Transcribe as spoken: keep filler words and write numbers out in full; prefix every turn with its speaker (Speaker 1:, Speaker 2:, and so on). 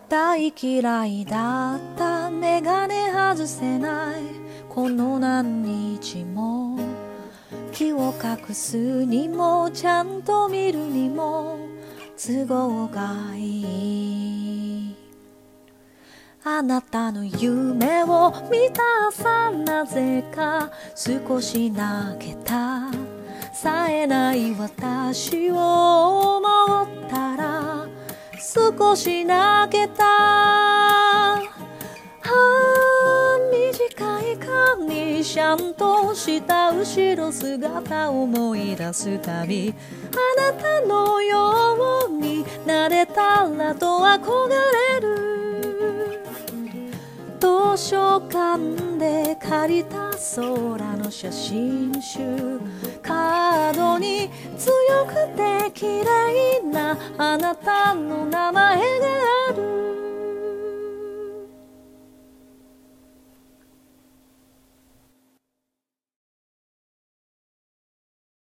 Speaker 1: 大嫌いだったメガネ外せないこの何日も気を隠すにもちゃんと見るにも都合がいい。あなたの夢を見た朝なぜか少し泣けた。冴えない私を思ったら少し泣けた。ああ短い髪シャンとした後ろ姿思い出すたびあなたのようになれたらと憧れる。図書館で借りた空の写真集カードに強くて綺麗なあなたの名前